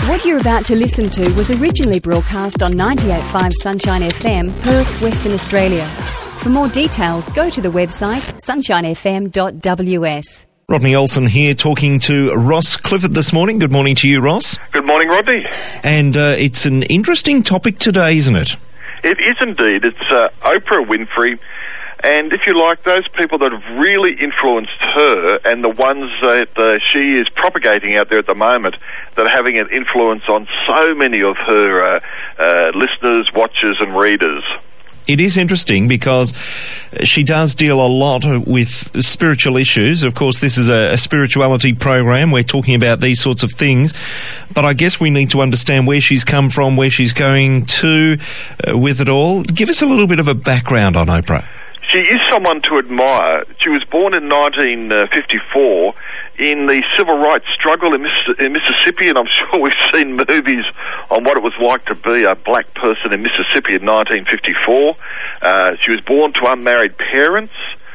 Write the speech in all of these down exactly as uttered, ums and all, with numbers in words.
What you're about to listen to was originally broadcast on ninety-eight point five Sunshine F M, Perth, Western Australia. For more details, go to the website sunshine f m dot w s. Rodney Olsen here talking to Ross Clifford this morning. Good morning to you, Ross. Good morning, Rodney. And uh, it's an interesting topic today, isn't it? It is indeed. It's uh, Oprah Winfrey. And if you like, those people that have really influenced her and the ones that uh, she is propagating out there at the moment that are having an influence on so many of her uh, uh, listeners, watchers and readers. It is interesting because she does deal a lot with spiritual issues. Of course, this is a, a spirituality program. We're talking about these sorts of things. But I guess we need to understand where she's come from, where she's going to uh, with it all. Give us a little bit of a background on Oprah. She is someone to admire. She was born in nineteen fifty-four in the civil rights struggle in, Miss- in Mississippi, and I'm sure we've seen movies on what it was like to be a black person in Mississippi in nineteen fifty-four. Uh, she was born to unmarried parents,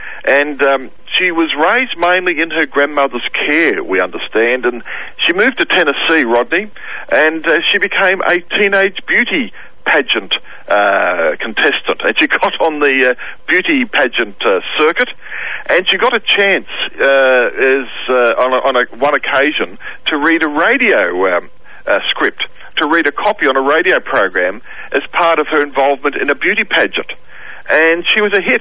and um, she was raised mainly in her grandmother's care, we understand, and she moved to Tennessee, Rodney, and uh, she became a teenage beauty pageant uh, contestant, and she got on the uh, beauty pageant uh, circuit, and she got a chance uh, as uh, on, a, on a, one occasion to read a radio um, uh, script, to read a copy on a radio program as part of her involvement in a beauty pageant, and she was a hit,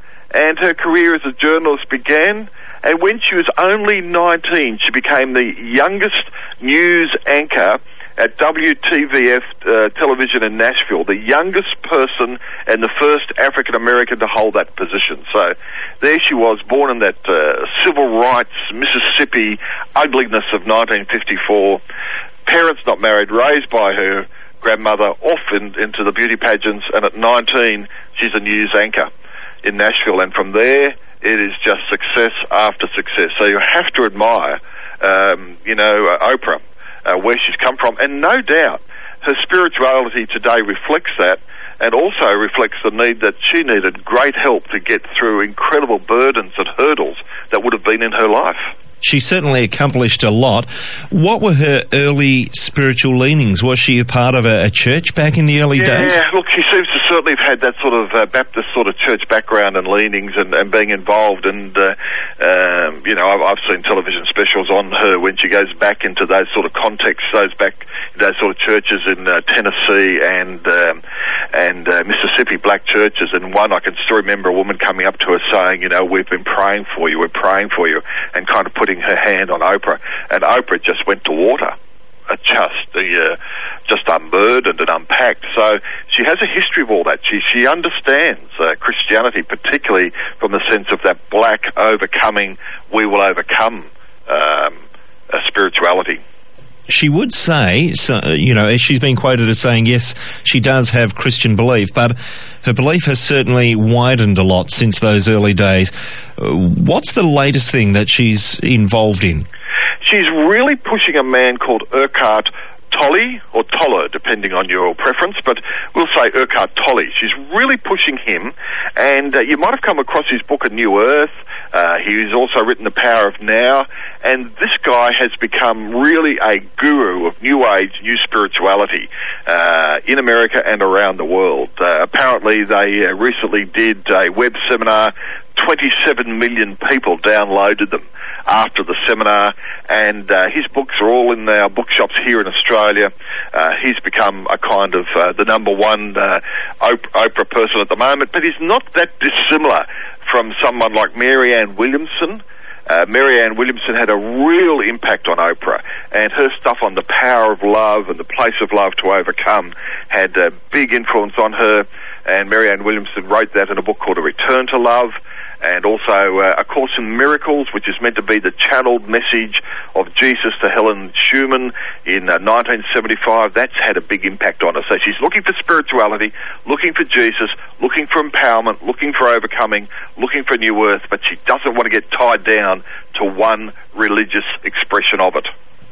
and her career as a journalist began. And when she was only nineteen, she became the youngest news anchor at W T V F uh, television in Nashville, the youngest person and the first African-American to hold that position. So there she was, born in that uh, civil rights, Mississippi ugliness of nineteen fifty-four, parents not married, raised by her grandmother, off in, into the beauty pageants, and at nineteen, she's a news anchor in Nashville, and from there, it is just success after success. So you have to admire, um, you know, uh, Oprah, Uh, where she's come from, and no doubt her spirituality today reflects that, and also reflects the need that she needed great help to get through incredible burdens and hurdles that would have been in her life. She certainly accomplished a lot. What were her early spiritual leanings? Was she a part of a, a church back in the early yeah, days? Yeah, look, she seems to certainly have had that sort of uh, Baptist sort of church background and leanings and, and being involved. And, uh, um, you know, I've, I've seen television specials on her when she goes back into those sort of contexts, those back, those sort of churches in uh, Tennessee and um, and uh, Mississippi, black churches. And one, I can still remember a woman coming up to her saying, you know, we've been praying for you, we're praying for you, and kind of putting her hand on Oprah, and Oprah just went to water, uh, just uh, just unburdened and unpacked. So she has a history of all that. She she understands uh, Christianity, particularly from the sense of that black overcoming, we will overcome um, uh, spirituality. She would say, so, you know, she's been quoted as saying, yes, she does have Christian belief, but her belief has certainly widened a lot since those early days. What's the latest thing that she's involved in? She's really pushing a man called Eckhart Tolle, or Tolle, depending on your preference, but we'll say Eckhart Tolle. She's really pushing him, and uh, you might have come across his book, A New Earth. Uh, he's also written The Power of Now, and this guy has become really a guru of New Age, New Spirituality uh, in America and around the world. Uh, apparently, they uh, recently did a web seminar. twenty-seven million people downloaded them after the seminar, and uh, his books are all in our bookshops here in Australia. Uh, he's become a kind of uh, the number one uh, Op- Oprah person at the moment, but he's not that dissimilar from someone like Marianne Williamson. Uh, Marianne Williamson had a real impact on Oprah, and her stuff on the power of love and the place of love to overcome had a big influence on her, and Marianne Williamson wrote that in a book called A Return to Love, and also uh, A Course in Miracles, which is meant to be the channeled message of Jesus to Helen Schumann in uh, nineteen seventy-five. That's had a big impact on her. So she's looking for spirituality, looking for Jesus, looking for empowerment, looking for overcoming, looking for new earth, but she doesn't want to get tied down to one religious expression of it.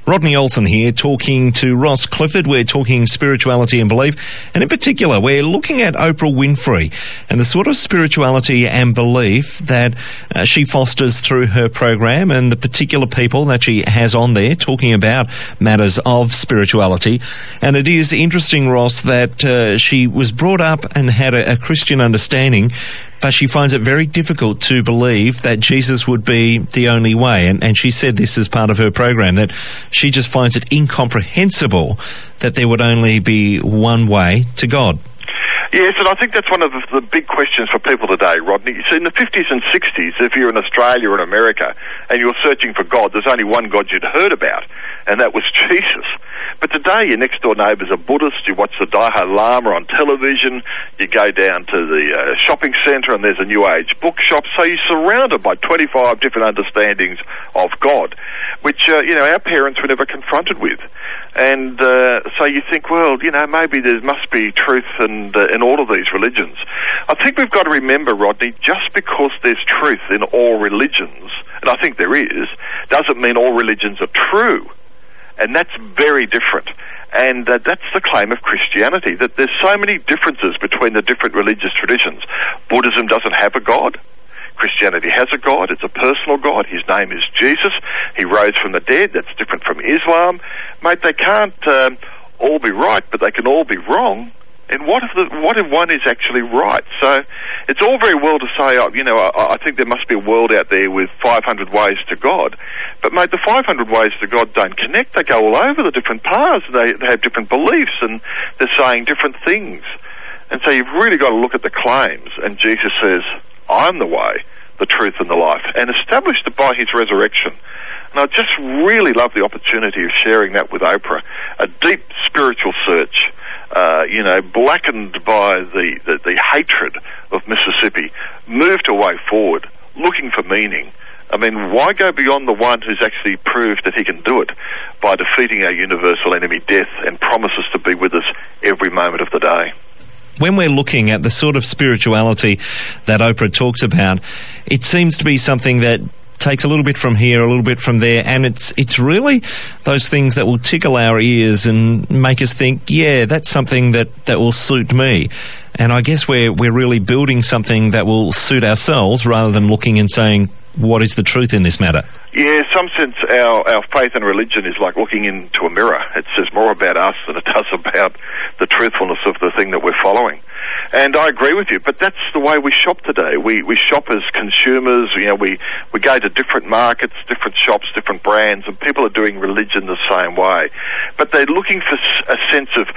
Rodney Olsen here, talking to Ross Clifford. We're talking spirituality and belief, and in particular, we're looking at Oprah Winfrey and the sort of spirituality and belief that uh, she fosters through her program and the particular people that she has on there talking about matters of spirituality. And it is interesting, Ross, that uh, she was brought up and had a, a Christian understanding, but she finds it very difficult to believe that Jesus would be the only way. And, and she said this as part of her program, that she just finds it incomprehensible that there would only be one way to God. Yes, and I think that's one of the, the big questions for people today, Rodney. You see, in the fifties and sixties, if you're in Australia or in America and you're searching for God, there's only one God you'd heard about, and that was Jesus. But today, your next-door neighbours are Buddhist. You watch the Dalai Lama on television. You go down to the uh, shopping centre and there's a New Age bookshop. So you're surrounded by twenty-five different understandings of God, which, uh, you know, our parents were never confronted with. And uh, so you think, well, you know, maybe there must be truth and uh, in all of these religions. I think we've got to remember, Rodney, just because there's truth in all religions, and I think there is, doesn't mean all religions are true. And that's very different. And uh, that's the claim of Christianity, that there's so many differences between the different religious traditions. Buddhism doesn't have a God. Christianity has a God. It's a personal God. His name is Jesus. He rose from the dead. That's different from Islam. Mate, they can't um, all be right, but they can all be wrong. And what if the, what if one is actually right? So it's all very well to say, oh, you know, I, I think there must be a world out there with five hundred ways to God. But, mate, the five hundred ways to God don't connect. They go all over the different paths. They, they have different beliefs, and they're saying different things. And so you've really got to look at the claims. And Jesus says, I'm the way, the truth, and the life, and established it by his resurrection. And I just really love the opportunity of sharing that with Oprah. A deep spiritual search, uh, you know, blackened by the, the, the hatred of Mississippi, moved a way forward, looking for meaning. I mean, why go beyond the one who's actually proved that he can do it by defeating our universal enemy, death, and promises to be with us every moment of the day? When we're looking at the sort of spirituality that Oprah talks about, it seems to be something that takes a little bit from here, a little bit from there, and it's it's really those things that will tickle our ears and make us think, yeah, that's something that, that will suit me. And I guess we're we're really building something that will suit ourselves rather than looking and saying, what is the truth in this matter? Yeah, in some sense, our, our faith and religion is like looking into a mirror. It says more about us than it does about the truthfulness of the thing that we're following. And I agree with you, but that's the way we shop today. We we shop as consumers. You know, we, we go to different markets, different shops, different brands, and people are doing religion the same way. But they're looking for a sense of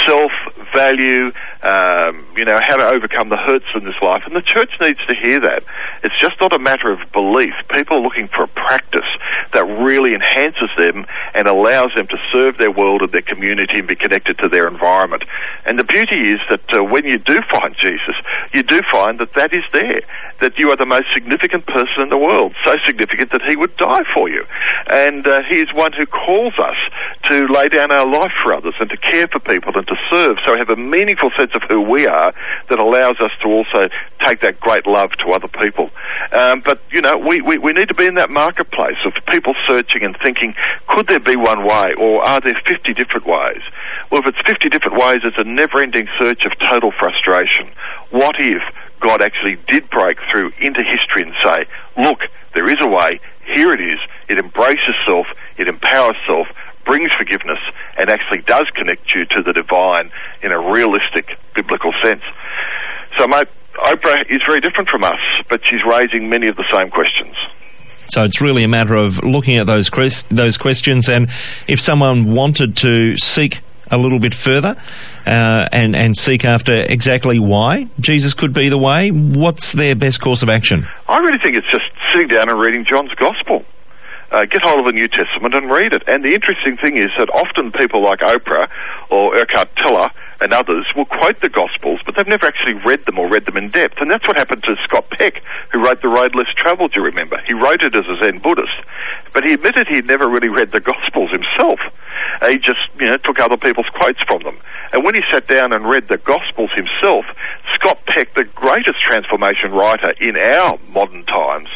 self-value, um, you know, how to overcome the hurts in this life. And the church needs to hear that. It's just not a matter of belief. People are looking for a practice that really enhances them and allows them to serve their world and their community and be connected to their environment. And the beauty is that uh, when you do find Jesus, you do find that that is there, that you are the most significant person in the world, so significant that he would die for you. And uh, he is one who calls us to lay down our life for others and to care for people and to serve, so we have a meaningful sense of who we are that allows us to also take that great love to other people. Um, but, you know, we, we, we need to be in that marketplace of people searching and thinking, could there be one way, or are there fifty different ways? Well, if it's fifty different ways, it's a never-ending search of total frustration. What if God actually did break through into history and say, look, there is a way, here it is, it embraces self, it empowers self, brings forgiveness, and actually does connect you to the divine in a realistic biblical sense. So, mate, Oprah is very different from us, but she's raising many of the same questions. So it's really a matter of looking at those quest- those questions, and if someone wanted to seek a little bit further uh, and, and seek after exactly why Jesus could be the way, what's their best course of action? I really think it's just sitting down and reading John's Gospel. Uh, get hold of the New Testament and read it. And the interesting thing is that often people like Oprah or Eckhart Tolle and others will quote the Gospels, but they've never actually read them or read them in depth. And that's what happened to Scott Peck, who wrote The Road Less Travelled, you remember. He wrote it as a Zen Buddhist, but he admitted he'd never really read the Gospels himself. Uh, he just, you know, took other people's quotes from them. And when he sat down and read the Gospels himself, Scott Peck, the greatest transformation writer in our modern times,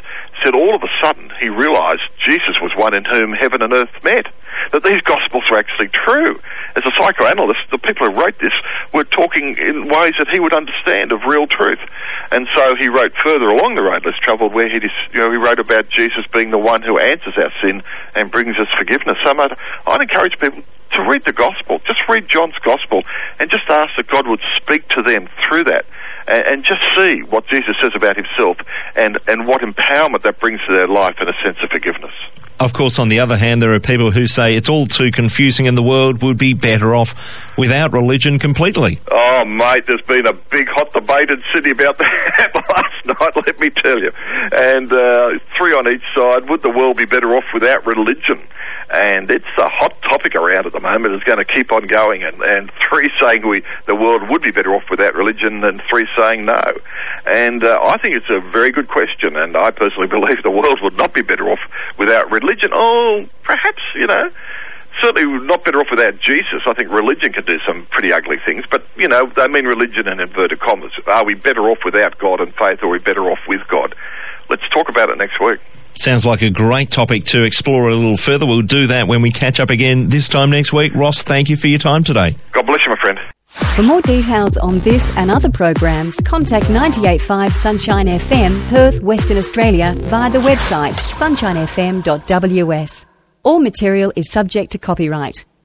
said all of a sudden he realised Jesus was one in whom heaven and earth met, that these Gospels were actually true. As a psychoanalyst, the people who wrote this were talking in ways that he would understand of real truth. And so he wrote further along the road less travelled, where he, dis- you know, he wrote about Jesus being the one who answers our sin and brings us forgiveness. So I'd, I'd encourage people to read the Gospel. Just read John's Gospel and just ask that God would speak to them through that, and, and just see what Jesus says about himself and, and what empowerment that brings to their life and a sense of forgiveness. Of course, on the other hand, there are people who say it's all too confusing and the world would be better off without religion completely. Oh, mate, there's been a big hot debate in Sydney about that last night, let me tell you. And uh, three on each side. Would the world be better off without religion? And it's a hot topic around at the moment. It's going to keep on going. And, and three saying we the world would be better off without religion, and three saying no. And uh, I think it's a very good question. And I personally believe the world would not be better off without religion. Religion, oh, perhaps, you know, certainly not better off without Jesus. I think religion can do some pretty ugly things, but, you know, they mean religion in inverted commas. Are we better off without God and faith, or are we better off with God? Let's talk about it next week. Sounds like a great topic to explore a little further. We'll do that when we catch up again this time next week. Ross, thank you for your time today. God bless you, my friend. For more details on this and other programs, contact ninety-eight point five Sunshine F M, Perth, Western Australia, via the website sunshine f m dot w s. All material is subject to copyright.